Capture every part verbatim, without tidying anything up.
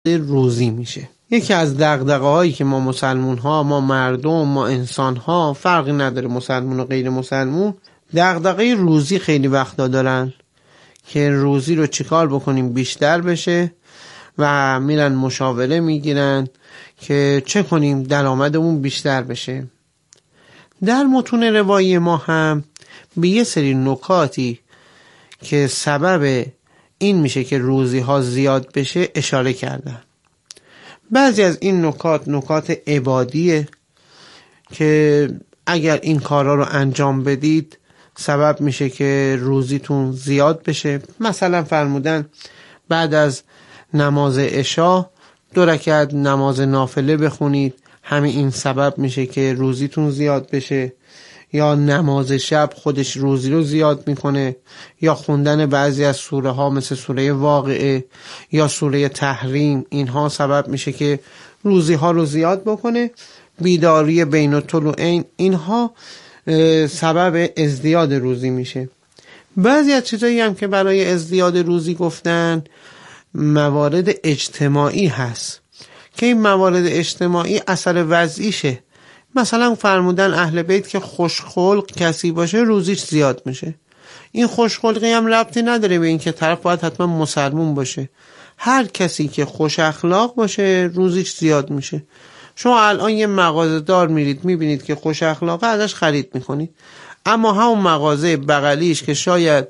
روزی میشه. یکی از دغدغه هایی که ما مسلمون ها، ما مردم، ما انسان ها، فرقی نداره مسلمون و غیر مسلمون، دغدغه روزی خیلی وقتا دارن که روزی رو چیکار بکنیم بیشتر بشه و میرن مشاوره میگیرن که چه کنیم درآمدمون بیشتر بشه. در متون روایی ما هم به یه سری نکاتی که سبب این میشه که روزی ها زیاد بشه اشاره کردن. بعضی از این نکات نکات عبادیه که اگر این کارا رو انجام بدید سبب میشه که روزیتون زیاد بشه. مثلا فرمودن بعد از نماز عشا دو رکعت نماز نافله بخونید، همین این سبب میشه که روزیتون زیاد بشه. یا نماز شب خودش روزی رو زیاد میکنه، یا خوندن بعضی از سوره ها مثل سوره واقعه یا سوره تحریم، اینها سبب میشه که روزی ها رو زیاد بکنه. بیداری بین الطلوعین، اینها سبب ازدیاد روزی میشه. بعضی از چیزایی هم که برای ازدیاد روزی گفتن موارد اجتماعی هست که این موارد اجتماعی اثر وضعیشه. مثلا فرمودن اهل بیت که خوشخلق کسی باشه روزیش زیاد میشه. این خوشخلقی هم ربطی نداره به این که طرف باید حتما مسلمون باشه. هر کسی که خوش اخلاق باشه روزیش زیاد میشه. شما الان یه مغازه دار میرید میبینید که خوش اخلاقه، ازش خرید میکنید، اما همون مغازه بغلیش که شاید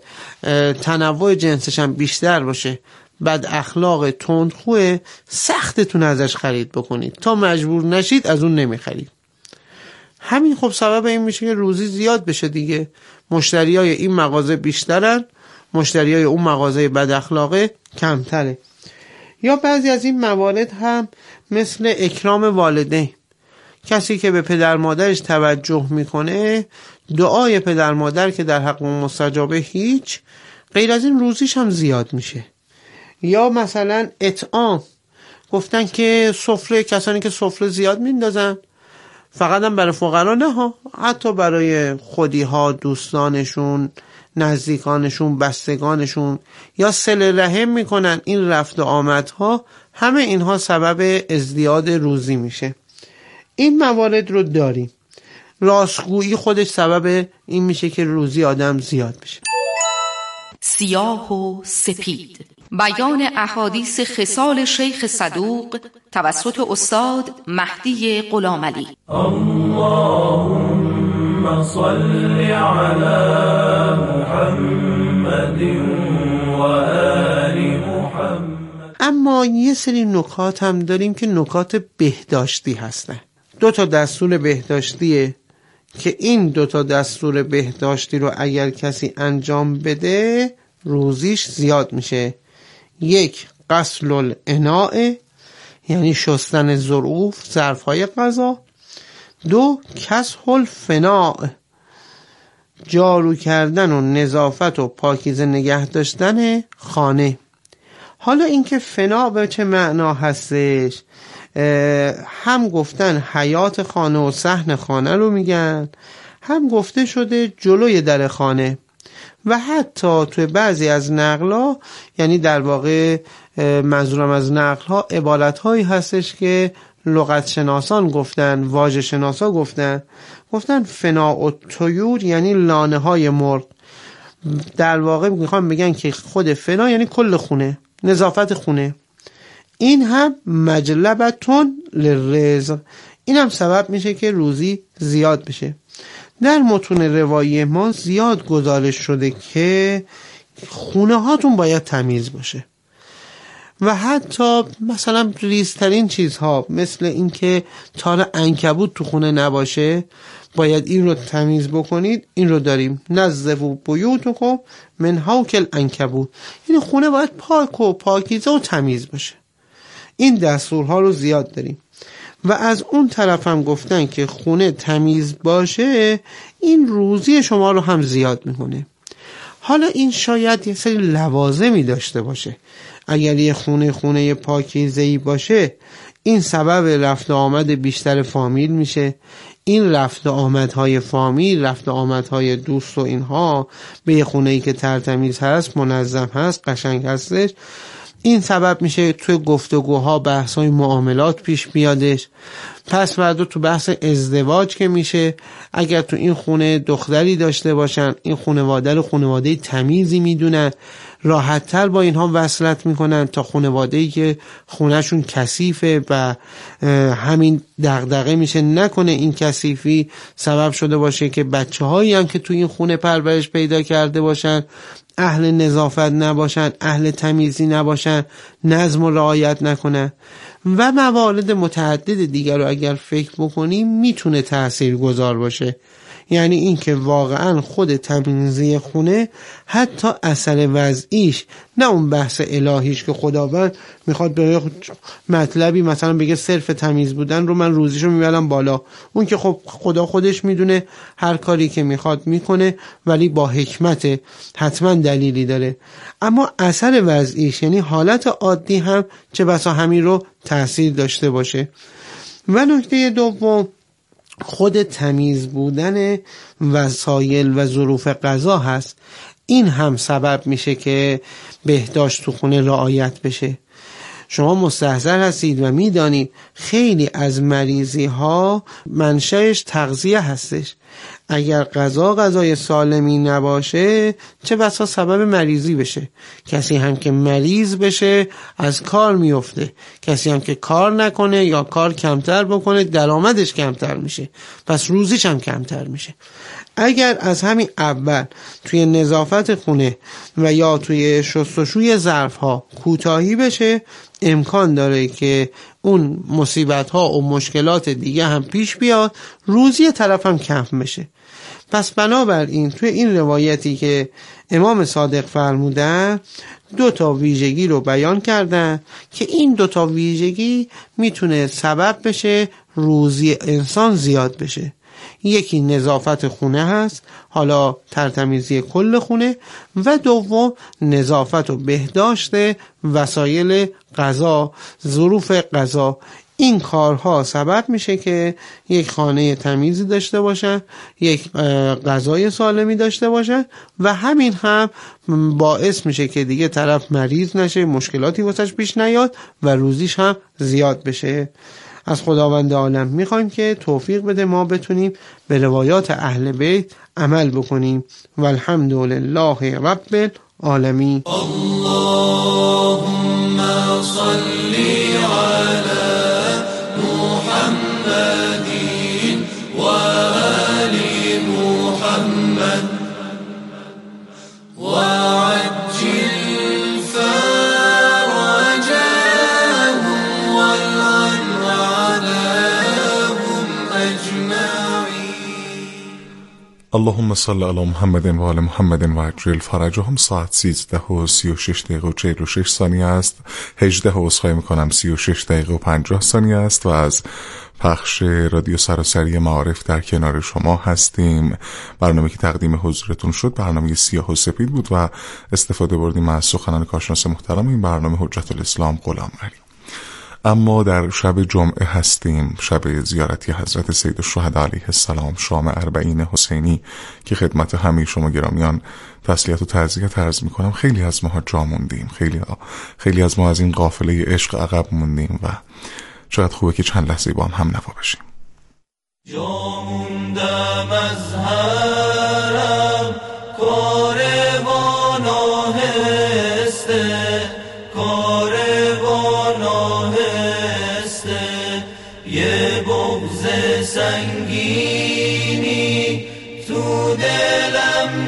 تنوع جنسش هم بیشتر باشه، بد اخلاق تندخوه، سختتون ازش خرید بکنید تا مجبور نشید از اون نمیخرید. همین خب سبب این میشه که روزی زیاد بشه دیگه. مشتری های این مغازه بیشترن، مشتری های اون مغازه بد اخلاقه کمتره. یا بعضی از این موارد هم مثل اکرام والدین، کسی که به پدر مادرش توجه میکنه، دعای پدر مادر که در حق مستجابه هیچ، غیر از این روزیش هم زیاد میشه. یا مثلا اطعام، گفتن که سفره، کسانی که سفره زیاد میندازن فقط هم برای فقرا نه ها، حتی برای خودی ها، دوستانشون، نزدیکانشون، بستگانشون، یا صله رحم میکنن. این رفت و آمدها همه اینها سبب ازدیاد روزی میشه. این موارد رو داریم. راستگویی خودش سبب این میشه که روزی آدم زیاد بشه. سیاه و سپید، بیان احادیث خصال شیخ صدوق توسط استاد مهدی غلامعلی. اللهم صل علی محمد و آل محمد. اما یه سری نکات هم داریم که نکات بهداشتی هستن. دو تا دستور بهداشتیه که این دو تا دستور بهداشتی رو اگر کسی انجام بده روزیش زیاد میشه. یک، غسل الاناء، یعنی شستن ظروف، ظرفهای غذا. دو، کسح الفناء، جارو کردن و نظافت و پاکیزه نگه داشتن خانه. حالا اینکه فنا به چه معنا هستش، هم گفتن حیات خانه و صحن خانه رو میگن، هم گفته شده جلوی در خانه، و حتی توی بعضی از نقل‌ها، یعنی در واقع منظورم از نقل‌ها عبارت‌هایی هستش که لغت شناسان گفتن، واژه شناسا گفتن، گفتن فناء الطیور یعنی لانه های مرغ. در واقع میخوام بگن که خود فنا یعنی کل خونه، نظافت خونه. این هم مجلبتون للرزق، این هم سبب میشه که روزی زیاد بشه. در متون روایی ما زیاد گزارش شده که خونه هاتون باید تمیز باشه، و حتی مثلا ریزترین چیزها مثل این که تار عنکبوت تو خونه نباشه باید این رو تمیز بکنید. این رو داریم نظفوا بیوتکم من حوک العنکبوت، یعنی خونه باید پاک و پاکیزه و تمیز باشه. این دستورها رو زیاد داریم. و از اون طرف هم گفتن که خونه تمیز باشه این روزی شما رو هم زیاد میکنه. حالا این شاید یه سری لوازمی داشته باشه. اگر یه خونه خونه پاکیزه‌ای باشه این سبب رفت و آمد بیشتر فامیل میشه. این رفت و آمدهای فامیل، رفت و آمدهای دوست و اینها به یه خونه‌ای که ترتمیز هست، منظم هست، قشنگ هستش، این سبب میشه توی گفتگوها بحث‌های معاملات پیش بیادش. پس بعد تو بحث ازدواج که میشه، اگر تو این خونه دختری داشته باشن، این خانواده رو خانواده تمیزی میدونن، راحت‌تر با اینها وصلت میکنن تا خانواده‌ای که خونهشون کثیفه و همین دغدغه میشه نکنه این کثیفی سبب شده باشه که بچه‌هایی هم که تو این خونه پرورش پیدا کرده باشن اهل نظافت نباشن، اهل تمیزی نباشن، نظم و رعایت نکنن و موارد متعدد دیگر رو اگر فکر بکنیم میتونه تأثیر گذار باشه. یعنی این که واقعا خود تمیزی خونه حتی اثر وضعیش، نه اون بحث الهیش که خداوند میخواد به مطلبی مثلا بگه صرف تمیز بودن رو من روزیشو میبرم بالا، اون که خب خدا خودش میدونه هر کاری که میخواد میکنه ولی با حکمت، حتما دلیلی داره. اما اثر وضعیش یعنی حالت عادی هم چه بسا همین رو تأثیر داشته باشه. و نکته دوم، خود تمیز بودن وسایل و ظروف غذا هست. این هم سبب میشه که بهداشت تو خونه رعایت بشه. شما مستحضر هستید و میدانید خیلی از مریضی ها منشأش تغذیه هستش. اگر غذا غذای سالمی نباشه چه بسا سبب مریضی بشه. کسی هم که مریض بشه از کار میفته، کسی هم که کار نکنه یا کار کمتر بکنه درآمدش کمتر میشه، پس روزیش هم کمتر میشه. اگر از همین اول توی نظافت خونه و یا توی شستشوی ظرف ها کوتاهی بشه، امکان داره که اون مصیبت ها و مشکلات دیگه هم پیش بیاد، روزی طرف هم کم بشه. پس بنابراین توی این روایتی که امام صادق فرمودن دو تا ویژگی رو بیان کردن که این دو تا ویژگی میتونه سبب بشه روزی انسان زیاد بشه. یکی نظافت خونه هست، حالا ترتمیزی کل خونه، و دوم نظافت و بهداشت وسایل غذا، ظروف غذا. این کارها سبب میشه که یک خانه تمیزی داشته باشن، یک غذای سالمی داشته باشن و همین هم باعث میشه که دیگه طرف مریض نشه، مشکلاتی واسش پیش نیاد و روزیش هم زیاد بشه. از خداوند عالم میخوایم که توفیق بده ما بتونیم به روایات اهل بیت عمل بکنیم. والحمد لله رب العالمین. اللهم صل على محمد و آل محمد و عجل فرجهم والعن عنهم اجمعین. اللهم صل علی محمد و آل محمد و عجل فرجهم. ساعت سیزده و سی و شش دقیقه و چهل و شش ثانیه است. هجده و عذرخواهی میکنم سی و شش دقیقه و پنجاه ثانیه است و از پخش رادیو سراسری معارف در کنار شما هستیم. برنامه که تقدیم حضورتون شد برنامه سیاه و سپید بود و استفاده بردیم از سخنان کارشناس محترم این برنامه حجت الاسلام غلام علی. اما در شب جمعه هستیم، شب زیارتی حضرت سید الشهدا علیه السلام، شام اربعین حسینی که خدمت همه شما گرامیان تسلیت و تعزیت عرض میکنم. خیلی از ما جا موندیم، خیلی ها خیلی از ما از این قافله عشق عقب موندیم و چقدر خوبه که چند لحظه با هم هم نوا بشیم. جا موندم از حرم کاروان آهسته، کاروان آهسته، یه بغض سنگینی تو دلم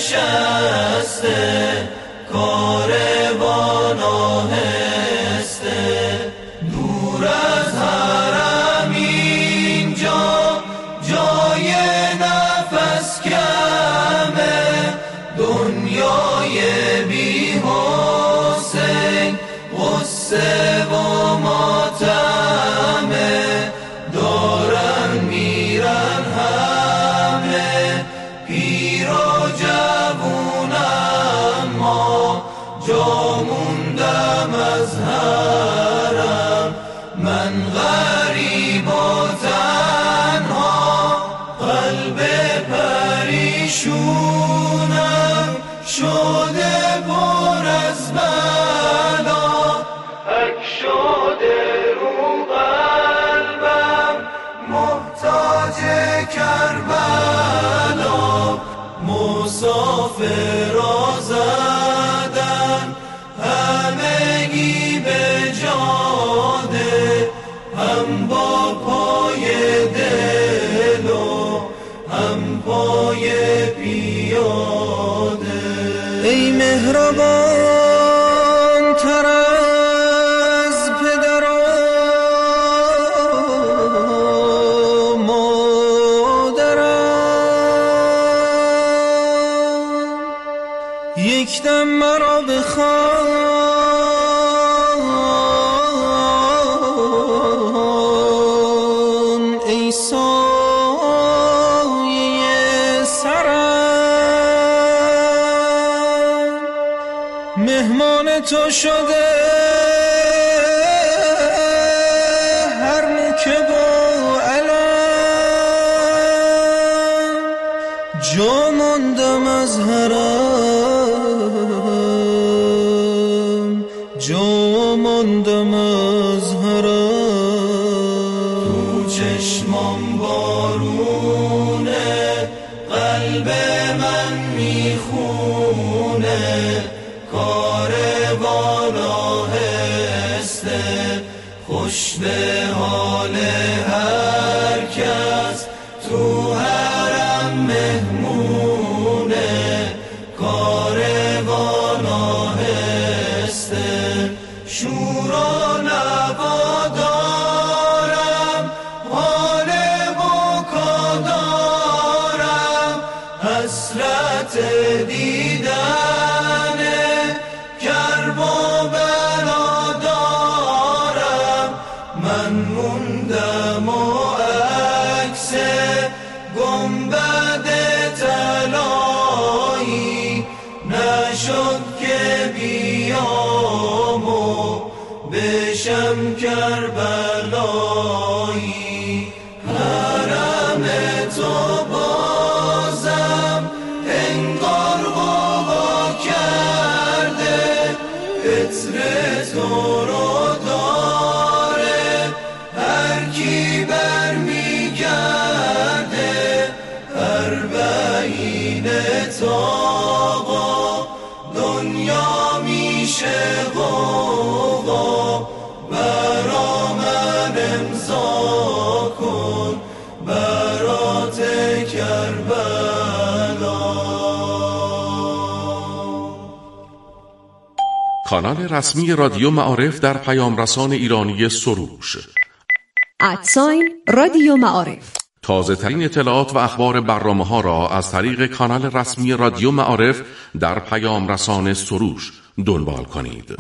نشسته، کاروان آهسته، دور از حرم اینجا جای نفس کمه، دنیای بی حسین غصه و ماتمه، دارن میرن همه پیر و جوون، اما جا فرا زدن همگی به جاده، هم با پای دل و هم پای پیاده. ای مهربان تر از پدر و مادرم، یک دم مرا بخوان ای سایه سرم. مهمان تو شده هر موکه با علم، جا ماندم از حرم، جا ماندم از حرم. تو چشمام بارونه، قلب من میخونه، کاروان آهسته خوش به حال هر کس تو حرم مهمونه. کاروان آهسته شور و نوا دارم، حال بکا دارم، حسرت دیدن کرب و بلا دارم. من موندم و عکس گنبد طلایی نشد که بیام و بشم کربلایی. حرم تو بازم انگار غوا کرده، عطر تو رو داره هر کی بر میگرده. اربعین تاقا دنیا میشه غوغا، برا من امضا کن برات کربلا. کانال رسمی رادیو معارف در پیام رسان ایرانی سروش ادساین رادیو معارف. تازه ترین اطلاعات و اخبار برنامه ها را از طریق کانال رسمی رادیو معارف در پیام رسان سروش دنبال کنید.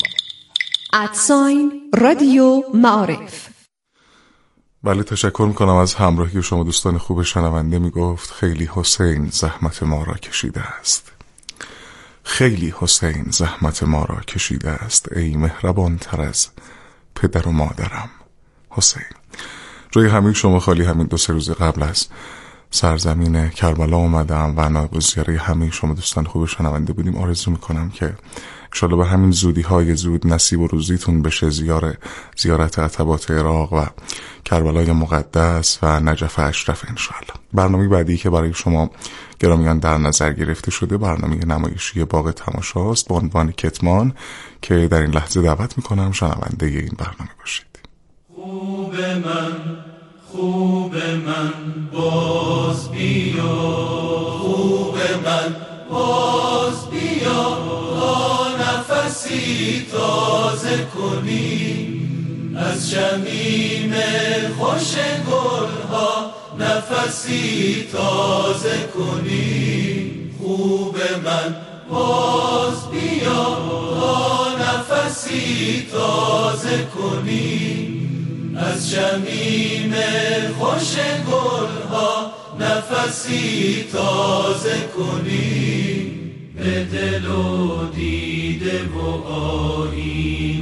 ادساین رادیو معارف. بله، تشکر میکنم از همراهی شما دوستان خوب شنونده. میگفت خیلی حسین زحمت ما را کشیده است، خیلی حسین زحمت ما را کشیده است، ای مهربان تر از پدر و مادرم حسین. جای همه شما خالی. همین دو سه روز قبل از سرزمین کربلا اومدم و نایب زیاره همه شما دوستان خوب شنونده بودیم. آرزو میکنم که انشالله به همین زودی های زود نصیب و روزیتون بشه زیار زیارت عتبات عراق و کربلای مقدس و نجف اشرف انشالله. برنامه بعدی که برای شما گرامیان در نظر گرفته شده برنامه نمایشی باغ تماشاست با عنوان کتمان که در این لحظه دعوت میکنم شنونده این برنامه باشید. خوب من خوب من باز بیا، خوب من باز بیا، تا نفسی تازه کنی از شمیم خوش گلها، نفسی تازه کنی. خوب من باز بیا، تا نفسی تازه کنی از شمیم خوش گلها، نفسی تازه کنی. به دل و دیده و آیین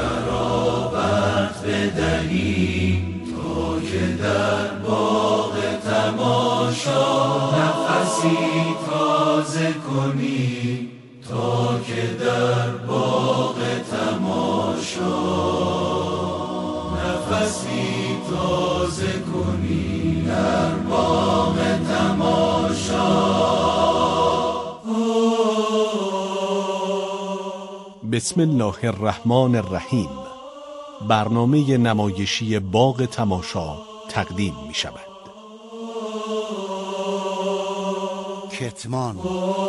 ترابت بدهی، تا که در باغ تماشا نفسی تازه کنی، تا که در باغ تماشا نفسی تازه کنی، در باغ تماشا. بسم الله الرحمن الرحیم. برنامه نمایشی باغ تماشا تقدیم می شود. کتمان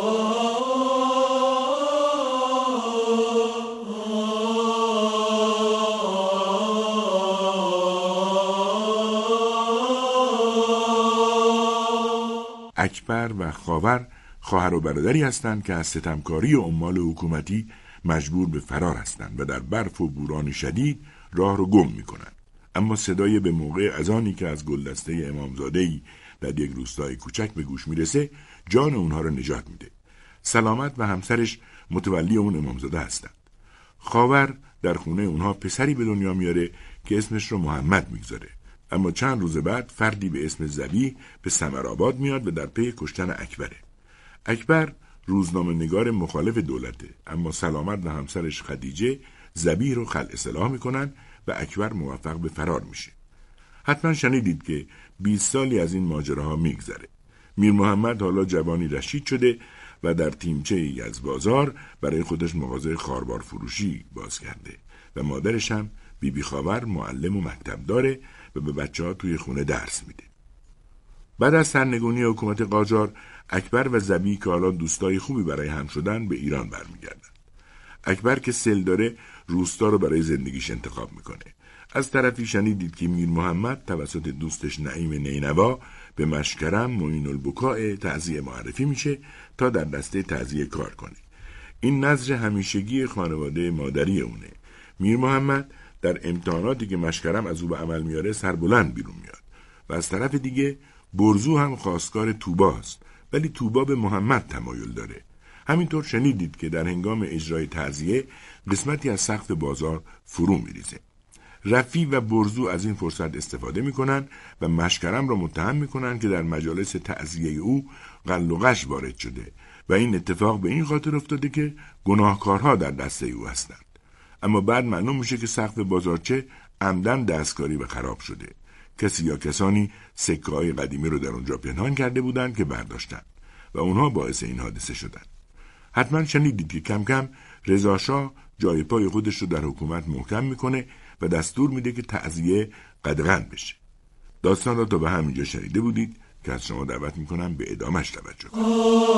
اکبر و خاور خواهر و برادری هستند که از ستمکاری و عمال حکومتی مجبور به فرار هستند و در برف و بوران شدید راه رو گم میکنند. اما صدای به موقع اذانی که از گلدسته امامزاده‌ای در یک روستای کوچک به گوش میرسه جان اونها رو نجات میده. سلامت و همسرش متولی اون امامزاده هستند. خاور در خونه اونها پسری به دنیا میاره که اسمش رو محمد میگذاره. اما چند روز بعد فردی به اسم زبی به سمرآباد میاد و در پی کشتن اکبره. اکبر روزنامه نگار مخالف دولته، اما سلامت و همسرش خدیجه زبی رو خلع سلاح میکنن و اکبر موفق به فرار میشه. حتما شنیدید که بیست سالی از این ماجراها میگذره. میر محمد حالا جوانی رشید شده و در تیمچه ای از بازار برای خودش مغازه خاربار فروشی باز کرده و مادرش هم بی بی خاور معلم و مکتب داره و به بچه ها توی خونه درس میده. بعد از سرنگونی حکومت قاجار، اکبر و زبی که حالا دوستای خوبی برای هم شدن به ایران برمیگردن. اکبر که سل داره روستا رو برای زندگیش انتخاب میکنه. از طرفی شنیدید که میر محمد توسط دوستش نعیم نینوا به مشکرم معین البکاء تعزیه معرفی میشه تا در دسته تعزیه کار کنه. این نظر همیشگی خانواده مادری اونه. میر محمد در امتحاناتی که مشکرم از او به عمل میاره سربلند بیرون میاد و از طرف دیگه برزو هم خواستگار توباست، ولی توبا به محمد تمایل داره. همینطور شنیدید که در هنگام اجرای تعزیه قسمتی از سقف بازار فرو میریزه. رفی و برزو از این فرصت استفاده میکنن و مشکرم را متهم میکنن که در مجالس تعزیه او غل و غش وارد شده و این اتفاق به این خاطر افتاده که گناهکارها در دسته او هستند. اما بعد معلوم میشه که سقف بازارچه عمدن دستکاری و خراب شده. کسی یا کسانی سکه‌های قدیمی رو در اونجا پنهان کرده بودند که برداشتن و اونها باعث این حادثه شدن. حتما شنیدید که کم کم رضا شاه جای پای خودش رو در حکومت محکم میکنه و دستور میده که تعزیه قدغن بشه. داستان را تا به همینجا شنیده بودید که از شما دعوت میکنم به ادامهش توجه کنید.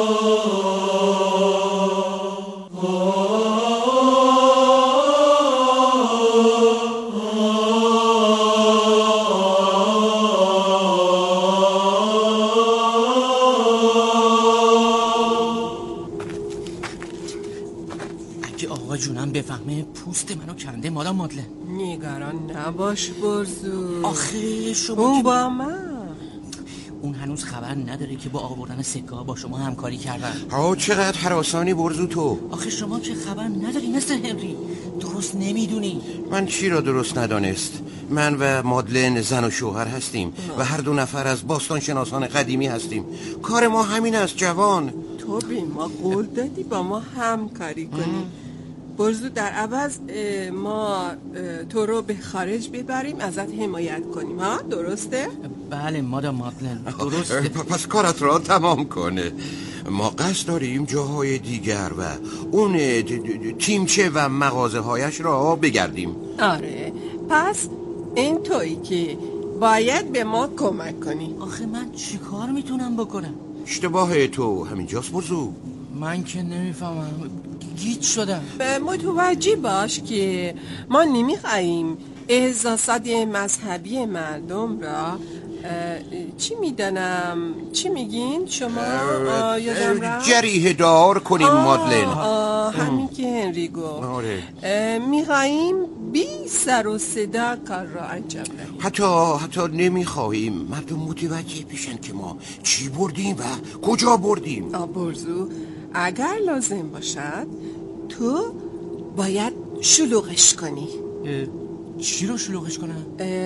جونم بفهمه پوست منو کنده مادام مادلن. نگران نباش برزو. آخه شما اون که با من اون هنوز خبر نداره که با آوردن سکه ها با شما همکاری کردن. ها چقدر هراسانی برزو تو. آخه شما که خبر نداری مثل هنری، درست نمیدونی. من چی را درست ندانست؟ من و مادلن زن و شوهر هستیم و هر دو نفر از باستان شناسان قدیمی هستیم. کار ما همین است جوان. تو به ما قول دادی با ما همکاری کنی. برزو در عوض ما تو رو به خارج ببریم ازت حمایت کنیم، ها درسته؟ بله مادام مادلن درسته. پس کارت را تمام کنه. ما قصد داریم جاهای دیگر و اون تیمچه و مغازه هایش را بگردیم. آره پس این تویی که باید به ما کمک کنی. آخه من چی کار میتونم بکنم؟ اشتباه تو همینجاست برزو. من که نمیفهمم، گیج شدم. متوجه باش که ما نمیخواییم احساسات مذهبی مردم را چی میدانم چی میگین شما یادم را جریحه دار کنیم مادلن. همین که هنری گفت. میخواییم بی سر و صدا کار را انجام دهیم. حتی حتی نمیخواهیم مردم متوجه بشن که ما چی بردیم و کجا بردیم. برزو اگر لازم باشد تو باید شلوغش کنی. چی رو شلوغش کنم؟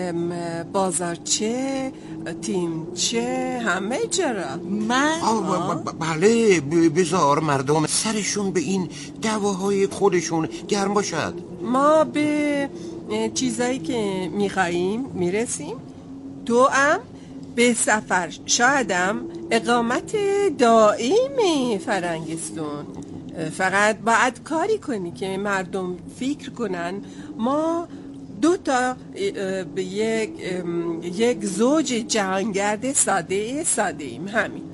بازارچه، تیمچه، همه جرا. من؟ بله بذار مردم سرشون به این دعواهای خودشون گرم باشد. ما به چیزایی که میخواییم میرسیم. تو هم به سفر شایدم اقامت دائمی فرنگستون. فقط باید کاری کنی که مردم فکر کنن ما دو تا به یک یک زوج جهانگرد ساده ساده ایم. همین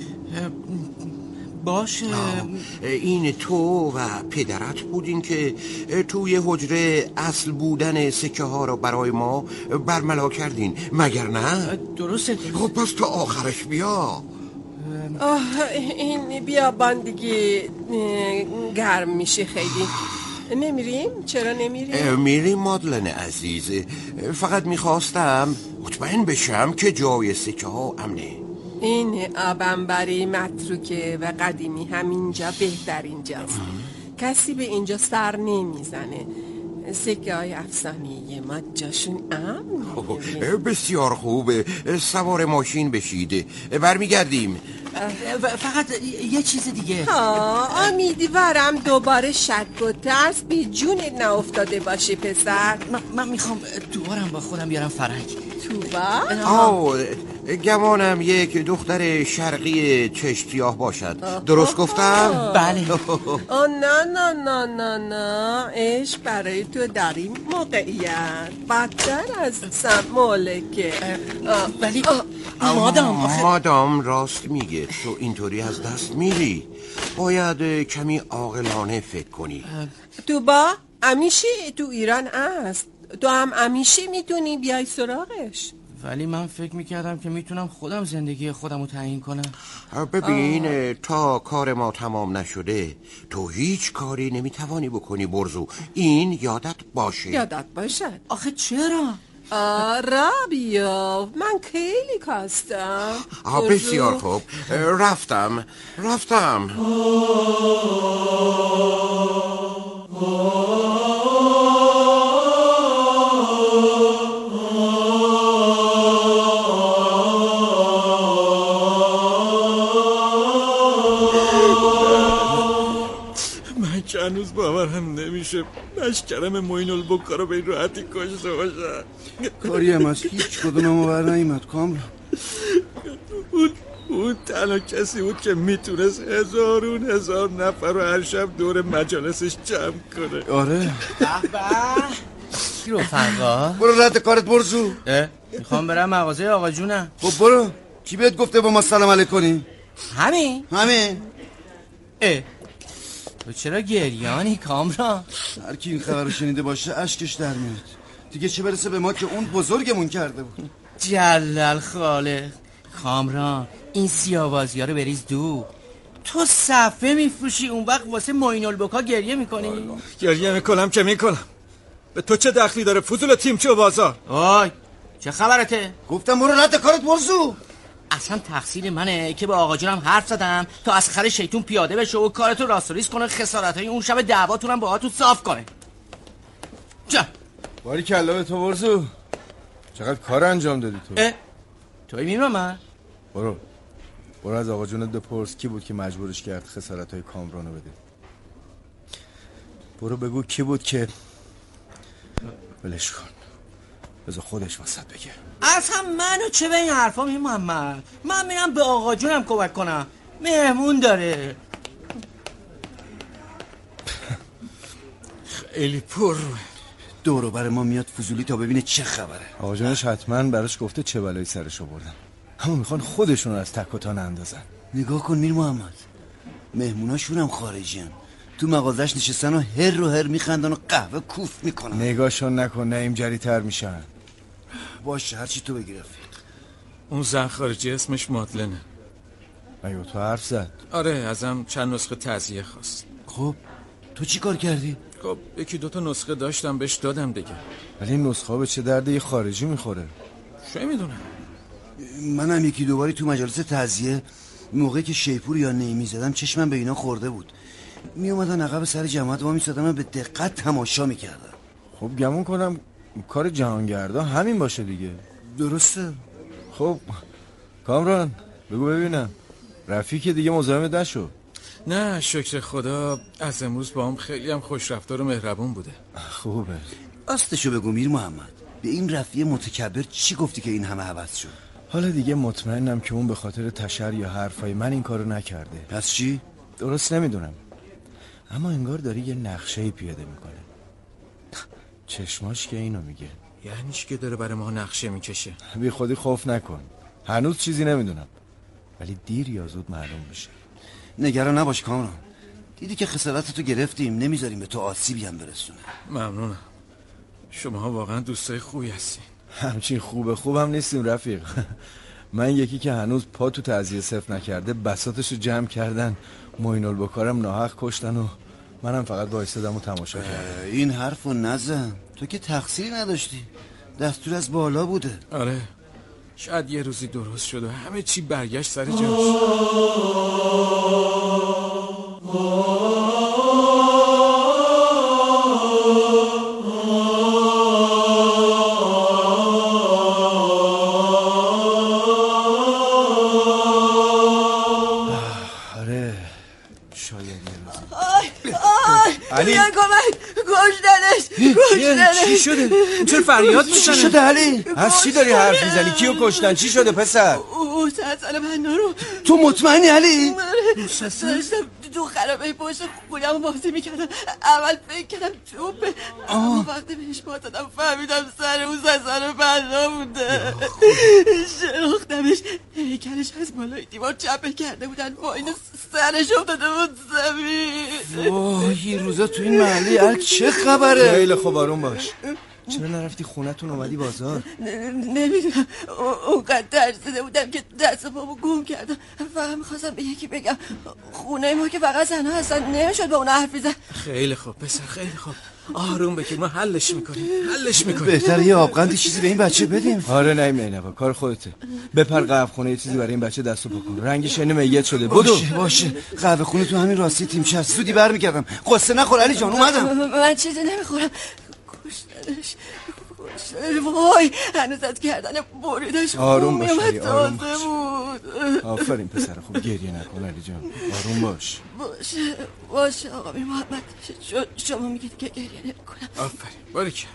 باشه. این تو و پدرت بودین که توی حجره اصل بودن سکه ها رو برای ما برملا کردین، مگر نه؟ درسته. خب پس تا آخرش بیا. آه این بیابان دیگه گرم میشه خیلی. نمیریم؟ چرا نمیریم؟ میریم مادلن عزیز، فقط میخواستم مطمئن بشم که جای سکه ها امنه. این آبنبری متروکه و قدیمی همینجا بهترین جاست. کسی به اینجا سر نمیزنه. سکه های افسانه‌ای ما جاشون امنه. بسیار خوبه، سوار ماشین بشید، برمیگردیم. فقط یه چیز دیگه. ها امیدوارم دوباره شک و ترس بی جون ناافتاده باشه پسر. من, من میخوام دوبارم با خودم بیارم فرنگ. توبا؟ آه گمانم یک دختر شرقی چشم سیاه باشد. درست گفتم؟ بله. آه نه نه نه نه نه عشق برای تو در این موقعیت بدتر از سمولکه. ولی مادام مادام راست میگه، تو اینطوری از دست میری. باید کمی عاقلانه فکر کنی. تو با همیشه تو ایران است، تو هم همیشه میتونی بیای سراغش. ولی من فکر میکردم که میتونم خودم زندگی خودم رو تعیین کنم. ببین آه. تا کار ما تمام نشده تو هیچ کاری نمیتوانی بکنی برزو، این یادت باشه. یادت باشد. آخه چرا؟ را بیا، من خیلی کاستم. آه بسیار خوب، رفتم رفتم هنوز باورم نمیشه مشکرم موین البکا رو به این راحتی کشته باشن. کاری هم از هیچ کدوممو بر نیامد کامران. اون اون تنها کسی بود که میتونست هزارون هزار نفر رو هر شب دور مجالسش جمع کنه. آره. چی رفقا؟ برو رد کارت برزو. میخوام برم مغازه آقا جونم. خب برو. کی بهت گفته با ما سلام علیک کنی؟ همین؟ همین. اه تو چرا گریانی کامران؟ هر کی این خبر رو شنیده باشه اشکش در میاد. دیگه چه برسه به ما که اون بزرگمون کرده بود. جلل خالق. کامران این سیاوازی ها رو بریز دو. تو صفحه میفروشی اون وقت واسه موین البکا گریه میکنی؟ گریه میکنم که میکنم. به تو چه دخلی داره فضول تیمچه و بازار؟ آی چه خبرته؟ گفتم برو رد کارت برزو. اصلا تقصیر منه که با آقا جونم حرف زدم تا از خر شیطون پیاده بشه و کارتو راستوریس کنه، خسارتای اون شب دعواتونم با هاتون صاف کنه. جا باری کلا به تو برزو. چقدر کار انجام دادی تو. اه توی میرم من. برو برو از آقا جونت بپرس کی بود که مجبورش کرد خسارتای کامرانو بده. برو بگو کی بود که ولش کن بذار خودش واسط بگه. اصلا منو چه به این حرفا می محمد؟ من میرم به آقا جونم کمک کنم، مهمون داره. خیلی پر دورو بر ما میاد فضولی تا ببینه چه خبره. آقا جونش حتما براش گفته چه بلایی سرش آوردن، اما میخوان خودشون رو از تک و تان اندازن. نگاه کن میر محمد، مهموناشون هم خارجیان، تو مغازش نشستن و هر رو هر میخندن و قهوه کوف میکنن. نگاهشون نکن نیم جری تر میشن. باشه هرچی تو بگی رفیق. اون زن خارجی اسمش مادلنه. اگه تو حرف زد؟ آره ازم چند نسخه تعزیه خواست. خب تو چی کار کردی؟ خب یکی دوتا نسخه داشتم بهش دادم دیگه. ولی این نسخه به چه درده یه خارجی میخوره؟ چه میدونم. منم یکی دوباری تو مجالس تعزیه موقعی که شیپور یا نیمی زدم چشمم به اینا خورده بود. می اومدن عقب سر جماعت ما میسادن و به دقت تماشا میکردن. خب گمون کنم کار جهانگردا همین باشه دیگه. درسته. خب کامران بگو ببینم رفیق دیگه مزاحمت نشو. نه شکر خدا از امروز با هم خیلی هم خوش رفتار و مهربون بوده. خوبه. راستشو بگو میر محمد، به این رفیق متکبر چی گفتی که این همه عوض شد؟ حالا دیگه مطمئنم که اون به خاطر تشر یا حرفای من این کارو نکرده. پس چی؟ درست نمیدونم، اما انگار داری یه نقشه‌ای پیاده میکنه. چشماش که اینو میگه. یعنی چی که داره برای ما نقشه میکشه؟ بی خودی خوف نکن، هنوز چیزی نمیدونم، ولی دیر یا زود معلوم میشه. نگران نباش کامران، دیدی که خسارتتو گرفتیم، نمیذاریم به تو آسیبی هم برسونه. ممنونم، شما واقعا دوستای خوبی هستین. همچین خوبه خوبم نیستیم رفیق. من یکی که هنوز پا تو تعزیه صفر نکرده بساطشو جمع کردن، معین البکارم ناحق کشتن و منم فقط وایسادم و تماشا کردم. این حرفو نزن، تو که تقصیری نداشتی، دستور از بالا بوده. آره، شاید یه روزی درست شد و همه چی برگشت سر جاش. علی بیان کمک، کشتنش کشتنش. چی شده؟ چرا فریاد میزنه؟ چی شده علی؟ از چی داری حرف میزنی؟ کیو کشتن؟ چی شده پسر؟ او سلسله بنا رو. تو مطمئنی علی؟ داشتم تو خرابه پشت خونم بازی میکردم، اول فکر کردم توپه، اما وقتی بهش پا دادم فهمیدم سر اون سلسله بنا بوده. شناختمش، هیکلش از بالای دیوار چپه کرده بودن، پایین سرش افتاده بود زمین. واه، یه روزا تو این محله هر چه خبره؟ خیلی خوب آروم باش. چرا نرفتی خونتون اومدی بازار؟ نمیدونم، اونقدر ترسیده بودم که دست پامو گم کردم. فقط میخواستم به یکی بگم خونه ما که فقط زنها هستن، نمیشد با اون حرف بزن. خیلی خوب پسر، خیلی خوب، آروم بگیر، ما حلش میکنیم حلش میکنیم. بهتره یه آبقندی چیزی به این بچه بدیم. آره نیم نیم کار خودته. بپر قهوه خونه یه چیزی برای این بچه دستو بکن، رنگش اینه میت شده. بدو باشه باشه، قهوه خونه تو همین راستی تیمچه است، زودی برمیگردم. قصه نخور علی جان، اومدم. من چیزی نمیخورم. کشتنش وای، هنوز از گردن بریدش آروم باش علی، آروم باش. آفرین پسر خوب، گریه نکن علی جان، آروم باش. باشه باشه آقا میر محمد، شما میگید که گریه نکنم. آفرین، باریکلا.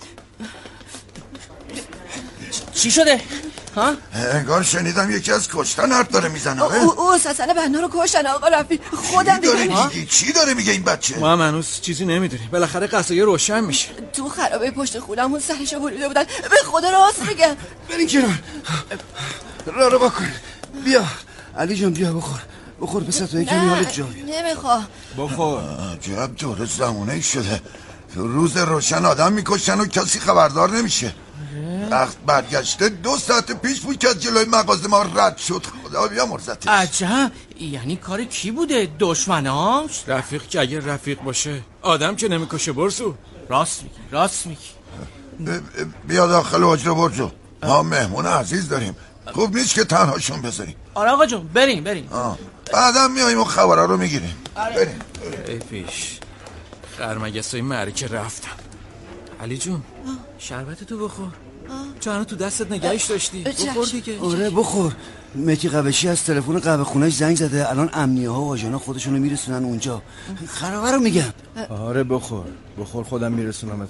چی شده؟ ها؟ انگار شنیدم یکی از کشتن حرف داره میزنه. او او سلسله بنا رو کشتن آقا رفیق، خودم دیدم. چی داره میگه این بچه؟ ما هم هنوز چیزی نمیدونیم، بالاخره قضیه روشن میشه. تو خرابه پشت خونمون سرشو بریده بودن، به خدا راست میگم. برین کنار، راه رو بکن. بیا علی جان، بیا بخور بخور پسر، تو یکمی حالت جا بیاد. نمیخواه. بخور. عجب دور زمونه شده، تو روز روشن آدم میکشن و کسی خبردار نمیشه. وقت برگشته دو ساعت پیش بود که از جلوی مغازه ما رد شد، خدا بیامرزتش. عجب، یعنی کار کی بوده؟ دشمناش؟ رفیق که اگر رفیق باشه آدم که نمیکشه برسو. راست میگی راست میگی. بیا داخل حجره برجو، ما مهمون عزیز داریم، خوب نیست که تنهاشون بذاریم. آره آقا جون، بریم بریم. بعدم میاییم و خبرها رو میگیریم. بریم. ای پیش خرمگسای معرکه رفتم. علی جون شربت تو بخور، چون تو دستت نگهش داشتی، بخور دیگه. آره بخور. مکی قوشی از تلفن قهوه خونه‌اش زنگ زده، الان امنیه ها و آژانا خودشونو میرسونن اونجا. خرابه رو میگم. آره بخور بخور، خودم میرسونمت.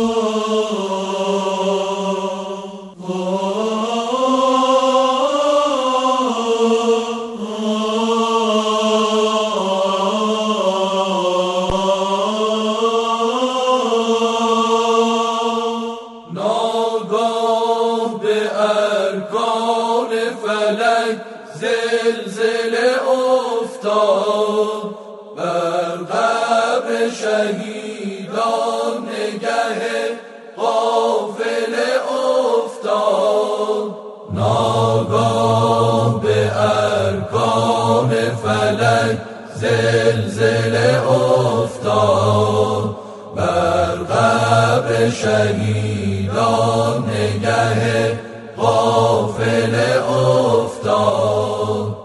زلزله افتاد بر قبر شهیدان، نگه قافله افتاد.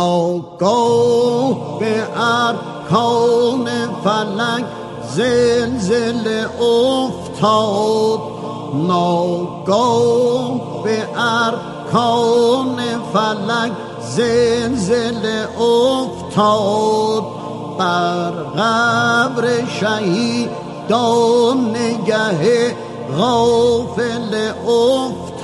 ناگاه به ارکان فلک زلزله افتاد، ناگاه به ارکان فلک زلزله افتاد، بر قبر شهیدان نگه غافل افتاد.